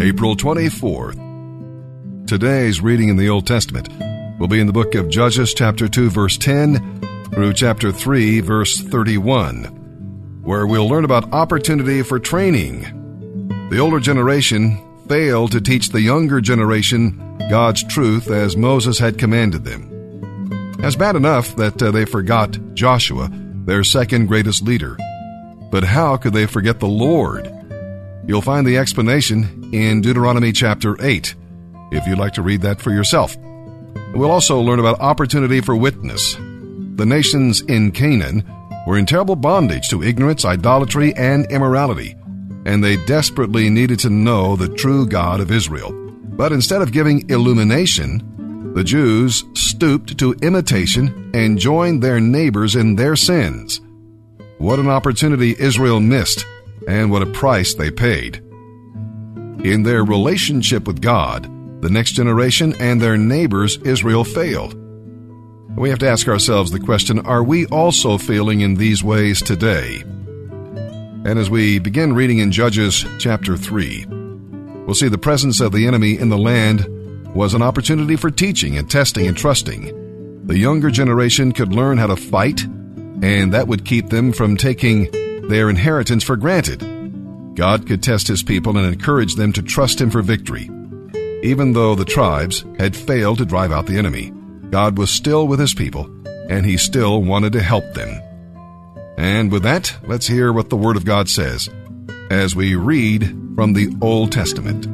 April 24th. Today's reading in the Old Testament will be in the book of Judges chapter 2 verse 10 through chapter 3 verse 31, where we'll learn about opportunity for training. The older generation failed to teach the younger generation God's truth as Moses had commanded them. It's bad enough that they forgot Joshua, their second greatest leader. But how could they forget the Lord? You'll find the explanation in Deuteronomy chapter 8, if you'd like to read that for yourself. We'll also learn about opportunity for witness. The nations in Canaan were in terrible bondage to ignorance, idolatry, and immorality, and they desperately needed to know the true God of Israel. But instead of giving illumination, the Jews stooped to imitation and joined their neighbors in their sins. What an opportunity Israel missed, and what a price they paid. In their relationship with God, the next generation and their neighbors, Israel failed. We have to ask ourselves the question, are we also failing in these ways today? And as we begin reading in Judges chapter 3, we'll see the presence of the enemy in the land was an opportunity for teaching and testing and trusting. The younger generation could learn how to fight, and that would keep them from taking their inheritance for granted. God could test his people and encourage them to trust him for victory. Even though the tribes had failed to drive out the enemy, God was still with his people, and he still wanted to help them. And with that, let's hear what the Word of God says as we read from the Old Testament.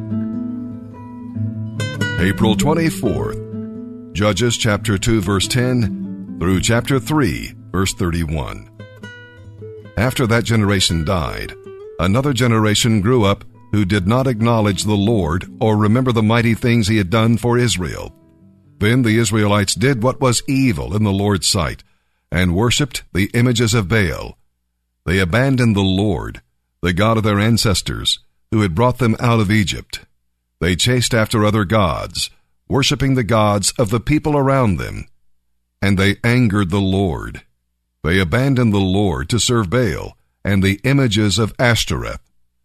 April 24th, Judges chapter 2 verse 10 through chapter 3 verse 31. After that generation died, another generation grew up who did not acknowledge the Lord or remember the mighty things he had done for Israel. Then the Israelites did what was evil in the Lord's sight, and worshipped the images of Baal. They abandoned the Lord, the God of their ancestors, who had brought them out of Egypt. They chased after other gods, worshipping the gods of the people around them, and they angered the Lord. They abandoned the Lord to serve Baal and the images of Ashtoreth.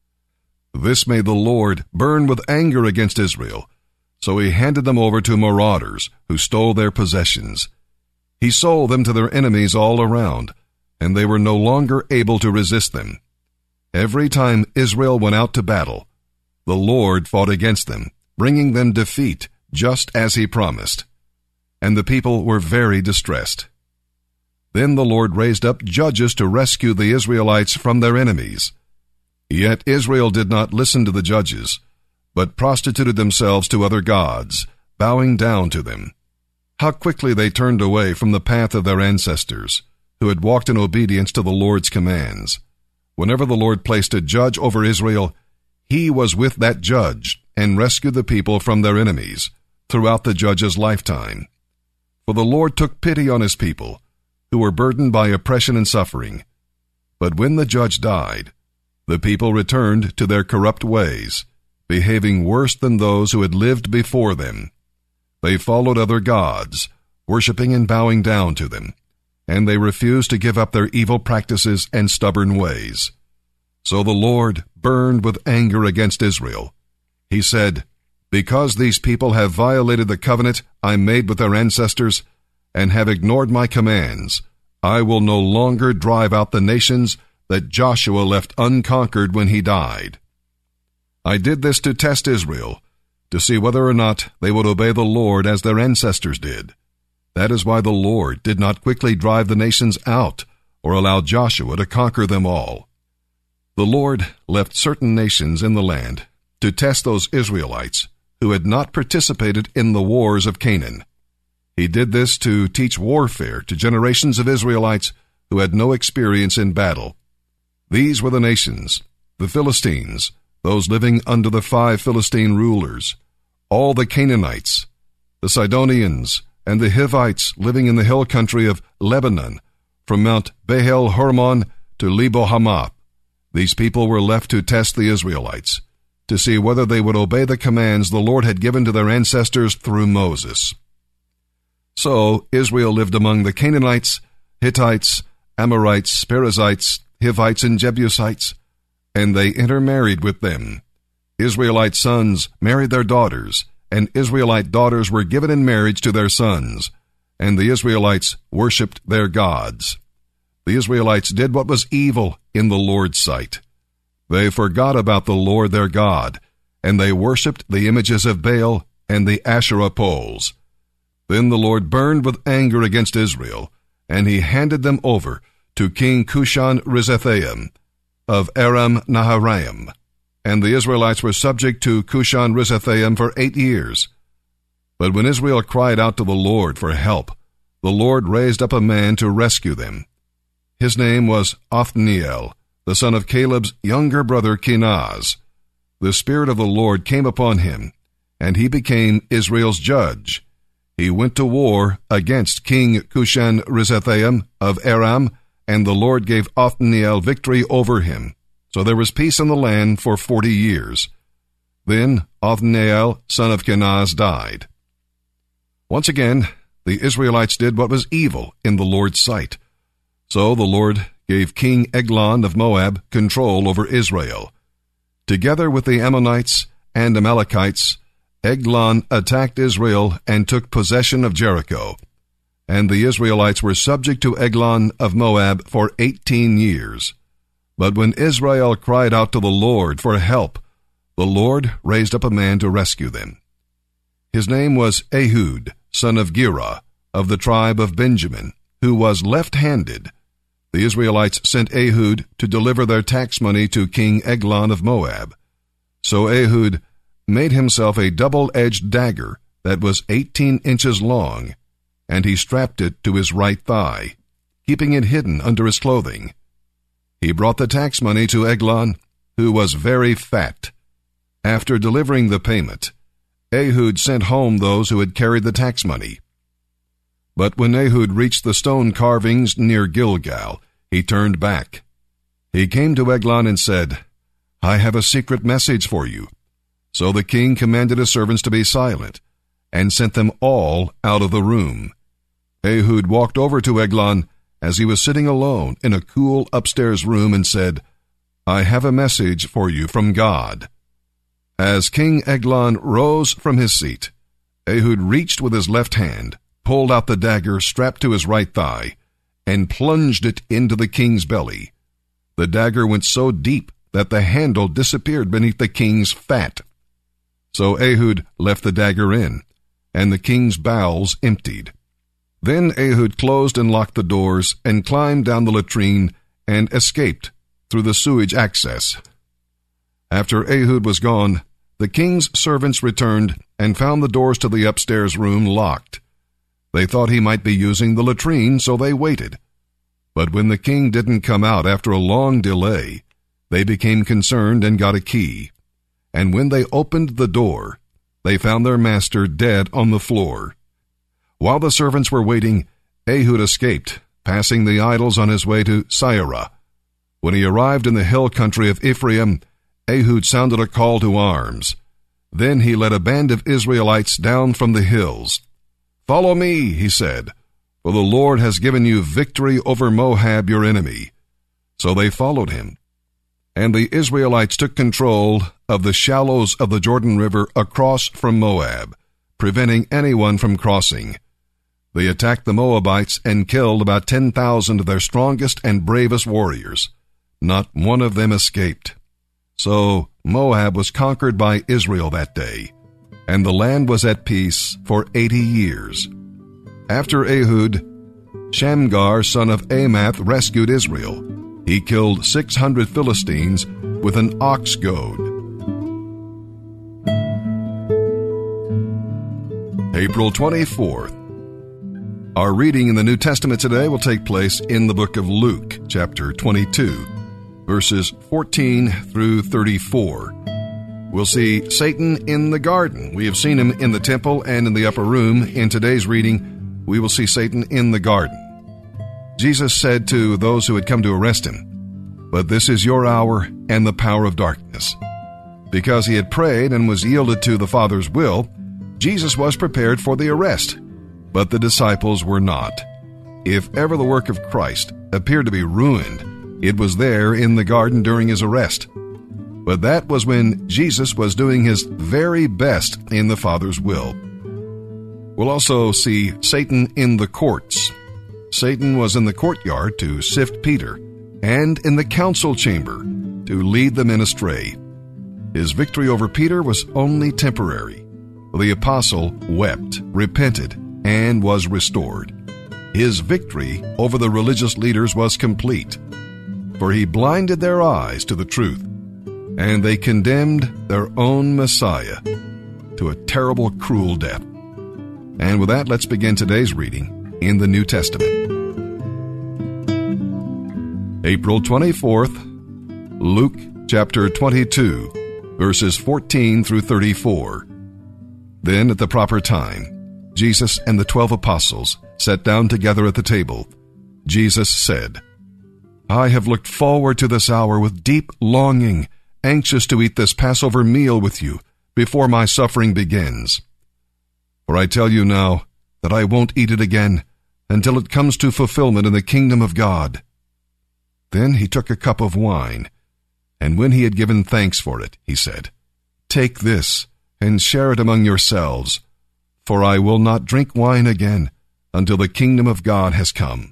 This made the Lord burn with anger against Israel, so he handed them over to marauders who stole their possessions. He sold them to their enemies all around, and they were no longer able to resist them. Every time Israel went out to battle, the Lord fought against them, bringing them defeat, just as he promised. And the people were very distressed. Then the Lord raised up judges to rescue the Israelites from their enemies. Yet Israel did not listen to the judges, but prostituted themselves to other gods, bowing down to them. How quickly they turned away from the path of their ancestors, who had walked in obedience to the Lord's commands. Whenever the Lord placed a judge over Israel, he was with that judge and rescued the people from their enemies throughout the judge's lifetime. For the Lord took pity on his people, who were burdened by oppression and suffering. But when the judge died, the people returned to their corrupt ways, behaving worse than those who had lived before them. They followed other gods, worshiping and bowing down to them, and they refused to give up their evil practices and stubborn ways. So the Lord burned with anger against Israel. He said, "Because these people have violated the covenant I made with their ancestors, and have ignored my commands, I will no longer drive out the nations that Joshua left unconquered when he died. I did this to test Israel, to see whether or not they would obey the Lord as their ancestors did. That is why the Lord did not quickly drive the nations out or allow Joshua to conquer them all. The Lord left certain nations in the land to test those Israelites who had not participated in the wars of Canaan. He did this to teach warfare to generations of Israelites who had no experience in battle. These were the nations, the Philistines, those living under the 5 Philistine rulers, all the Canaanites, the Sidonians, and the Hivites living in the hill country of Lebanon, from Mount Baal Hermon to Lebo Hamath. These people were left to test the Israelites, to see whether they would obey the commands the Lord had given to their ancestors through Moses. So Israel lived among the Canaanites, Hittites, Amorites, Perizzites, Hivites, and Jebusites, and they intermarried with them. Israelite sons married their daughters, and Israelite daughters were given in marriage to their sons, and the Israelites worshipped their gods. The Israelites did what was evil in the Lord's sight. They forgot about the Lord their God, and they worshipped the images of Baal and the Asherah poles. Then the Lord burned with anger against Israel, and he handed them over to King Cushan-Rishathaim of Aram Naharaim. And the Israelites were subject to Cushan-Rishathaim for 8 years. But when Israel cried out to the Lord for help, the Lord raised up a man to rescue them. His name was Othniel, the son of Caleb's younger brother Kenaz. The Spirit of the Lord came upon him, and he became Israel's judge. He went to war against King Cushan-Rishathaim of Aram, and the Lord gave Othniel victory over him. So there was peace in the land for 40 years. Then Othniel, son of Kenaz, died. Once again, the Israelites did what was evil in the Lord's sight. So the Lord gave King Eglon of Moab control over Israel. Together with the Ammonites and Amalekites, Eglon attacked Israel and took possession of Jericho. And the Israelites were subject to Eglon of Moab for 18 years. But when Israel cried out to the Lord for help, the Lord raised up a man to rescue them. His name was Ehud, son of Gera, of the tribe of Benjamin, who was left-handed. The Israelites sent Ehud to deliver their tax money to King Eglon of Moab. So Ehud made himself a double-edged dagger that was 18 inches long, and he strapped it to his right thigh, keeping it hidden under his clothing. He brought the tax money to Eglon, who was very fat. After delivering the payment, Ehud sent home those who had carried the tax money. But when Ehud reached the stone carvings near Gilgal, he turned back. He came to Eglon and said, "I have a secret message for you." So the king commanded his servants to be silent, and sent them all out of the room. Ehud walked over to Eglon as he was sitting alone in a cool upstairs room and said, "I have a message for you from God." As King Eglon rose from his seat, Ehud reached with his left hand, pulled out the dagger strapped to his right thigh, and plunged it into the king's belly. The dagger went so deep that the handle disappeared beneath the king's fat. So Ehud left the dagger in, and the king's bowels emptied. Then Ehud closed and locked the doors and climbed down the latrine and escaped through the sewage access. After Ehud was gone, the king's servants returned and found the doors to the upstairs room locked. They thought he might be using the latrine, so they waited. But when the king didn't come out after a long delay, they became concerned and got a key. And when they opened the door, they found their master dead on the floor. While the servants were waiting, Ehud escaped, passing the idols on his way to Seirah. When he arrived in the hill country of Ephraim, Ehud sounded a call to arms. Then he led a band of Israelites down from the hills. "Follow me," he said, "for the Lord has given you victory over Moab, your enemy." So they followed him. And the Israelites took control of the shallows of the Jordan River across from Moab, preventing anyone from crossing. They attacked the Moabites and killed about 10,000 of their strongest and bravest warriors. Not one of them escaped. So Moab was conquered by Israel that day, and the land was at peace for 80 years. After Ehud, Shamgar, son of Amath, rescued Israel. He killed 600 Philistines with an ox goad. April 24th. Our reading in the New Testament today will take place in the book of Luke, chapter 22, verses 14 through 34. We'll see Satan in the garden. We have seen him in the temple and in the upper room. In today's reading, we will see Satan in the garden. Jesus said to those who had come to arrest him, "But this is your hour and the power of darkness." Because he had prayed and was yielded to the Father's will, Jesus was prepared for the arrest, but the disciples were not. If ever the work of Christ appeared to be ruined, it was there in the garden during his arrest. but that was when Jesus was doing his very best in the Father's will. We'll also see Satan in the courts. Satan was in the courtyard to sift Peter, and in the council chamber to lead the men astray. His victory over Peter was only temporary. The apostle wept, repented, and was restored. His victory over the religious leaders was complete, for he blinded their eyes to the truth, and they condemned their own Messiah to a terrible, cruel death. And with that, let's begin today's reading in the New Testament. April 24th, Luke chapter 22, verses 14 through 34. Then at the proper time, Jesus and the 12 apostles sat down together at the table. Jesus said, "I have looked forward to this hour with deep longing, anxious to eat this Passover meal with you before my suffering begins. For I tell you now that I won't eat it again until it comes to fulfillment in the kingdom of God." Then he took a cup of wine, and when he had given thanks for it, he said, "Take this and share it among yourselves, for I will not drink wine again until the kingdom of God has come."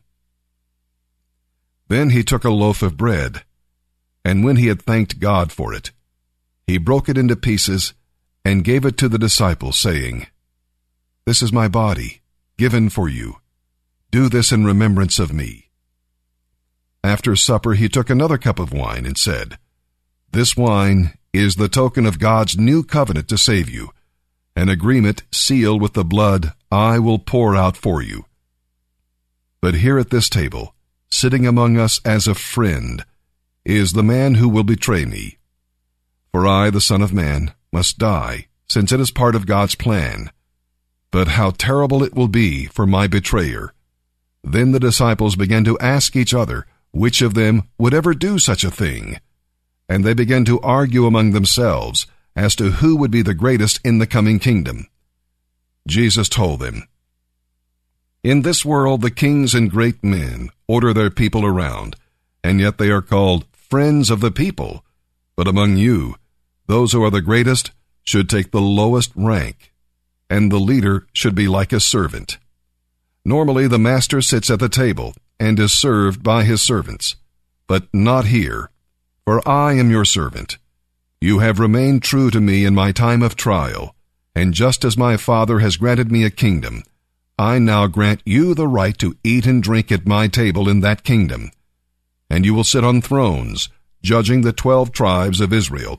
Then he took a loaf of bread, and when he had thanked God for it, he broke it into pieces and gave it to the disciples, saying, "This is my body, given for you. Do this in remembrance of me." After supper he took another cup of wine and said, "This wine is the token of God's new covenant to save you, an agreement sealed with the blood I will pour out for you. But here at this table, sitting among us as a friend, is the man who will betray me. For I, the Son of Man, must die, since it is part of God's plan. But how terrible it will be for my betrayer." Then the disciples began to ask each other which of them would ever do such a thing. And they began to argue among themselves as to who would be the greatest in the coming kingdom. Jesus told them, "In this world the kings and great men order their people around, and yet they are called friends of the people. But among you, those who are the greatest should take the lowest rank, and the leader should be like a servant. Normally the master sits at the table and is served by his servants, but not here, for I am your servant. You have remained true to me in my time of trial, and just as my Father has granted me a kingdom, I now grant you the right to eat and drink at my table in that kingdom, and you will sit on thrones, judging the 12 tribes of Israel.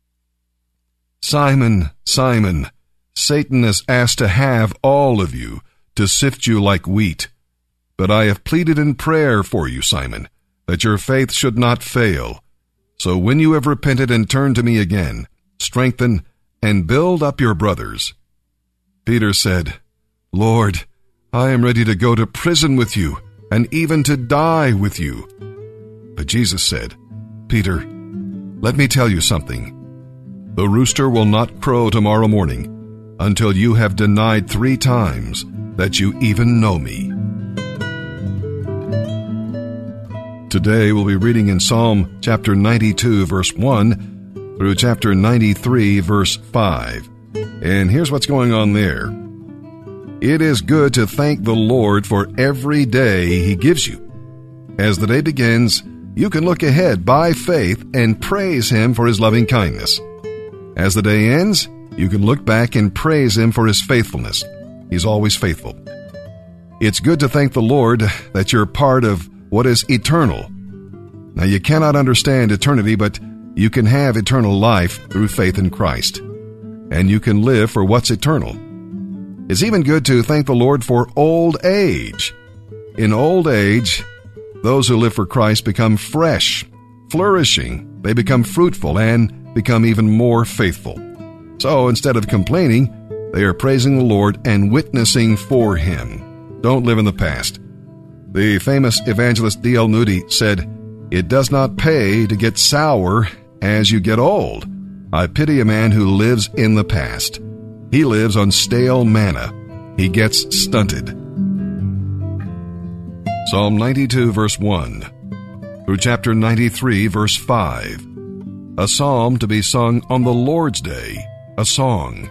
Simon, Simon, Satan has asked to have all of you, to sift you like wheat. But I have pleaded in prayer for you, Simon, that your faith should not fail. So when you have repented and turned to me again, strengthen and build up your brothers." Peter said, "Lord, I am ready to go to prison with you, and even to die with you." But Jesus said, "Peter, let me tell you something. The rooster will not crow tomorrow morning until you have denied 3 times that you even know me." Today we'll be reading in Psalm chapter 92, verse 1 through chapter 93, verse 5. And here's what's going on there. It is good to thank the Lord for every day He gives you. As the day begins, you can look ahead by faith and praise Him for His loving kindness. As the day ends, you can look back and praise Him for His faithfulness. He's always faithful. It's good to thank the Lord that you're part of what is eternal. Now, you cannot understand eternity, but you can have eternal life through faith in Christ. And you can live for what's eternal. It's even good to thank the Lord for old age. In old age, those who live for Christ become fresh, flourishing. They become fruitful and become even more faithful. So instead of complaining, they are praising the Lord and witnessing for Him. Don't live in the past. The famous evangelist D.L. Moody said, "It does not pay to get sour as you get old. I pity a man who lives in the past. He lives on stale manna. He gets stunted." Psalm 92, verse 1 through chapter 93, verse 5. a psalm to be sung on the Lord's day, a song.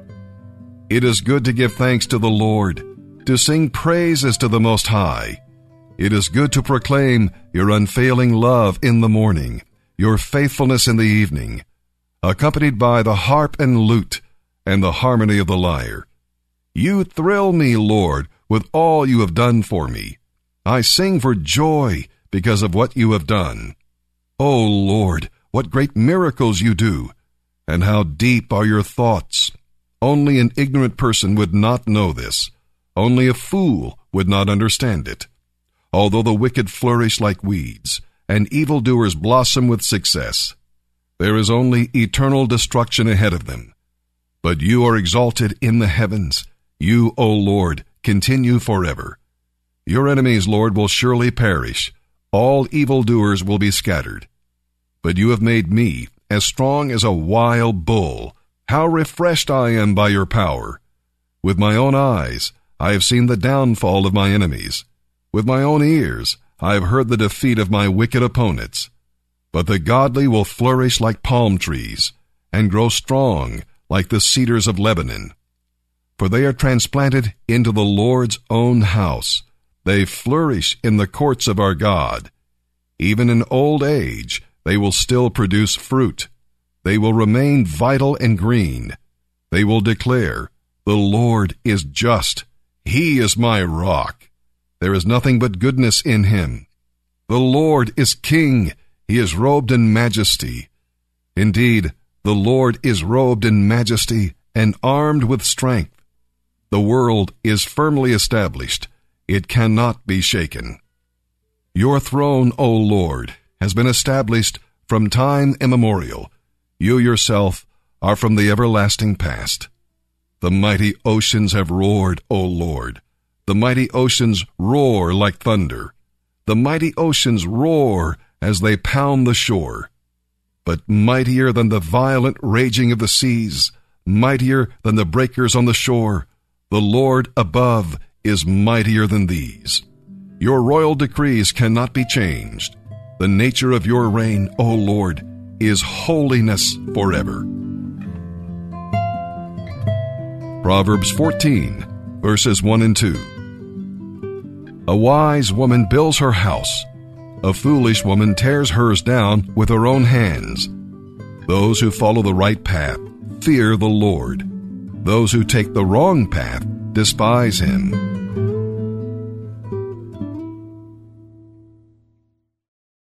It is good to give thanks to the Lord, to sing praises to the Most High. It is good to proclaim your unfailing love in the morning, your faithfulness in the evening, accompanied by the harp and lute and the harmony of the lyre. You thrill me, Lord, with all you have done for me. I sing for joy because of what you have done. O Lord, what great miracles you do, and how deep are your thoughts. Only an ignorant person would not know this. Only a fool would not understand it. Although the wicked flourish like weeds, and evildoers blossom with success, there is only eternal destruction ahead of them. But you are exalted in the heavens. You, O Lord, continue forever. Your enemies, Lord, will surely perish. All evildoers will be scattered. But you have made me as strong as a wild bull. How refreshed I am by your power. With my own eyes, I have seen the downfall of my enemies. With my own ears, I have heard the defeat of my wicked opponents. But the godly will flourish like palm trees, and grow strong like the cedars of Lebanon. For they are transplanted into the Lord's own house. They flourish in the courts of our God. Even in old age, they will still produce fruit. They will remain vital and green. They will declare, "The Lord is just. He is my rock. There is nothing but goodness in him. The Lord is king. He is robed in majesty. Indeed, the Lord is robed in majesty and armed with strength. The world is firmly established. It cannot be shaken. Your throne, O Lord, has been established from time immemorial. You yourself are from the everlasting past. The mighty oceans have roared, O Lord. The mighty oceans roar like thunder. The mighty oceans roar as they pound the shore. But mightier than the violent raging of the seas, mightier than the breakers on the shore, the Lord above is mightier than these. Your royal decrees cannot be changed. The nature of your reign, O Lord, is holiness forever. Proverbs 14, verses 1 and 2. A wise woman builds her house. A foolish woman tears hers down with her own hands. Those who follow the right path fear the Lord. Those who take the wrong path despise him.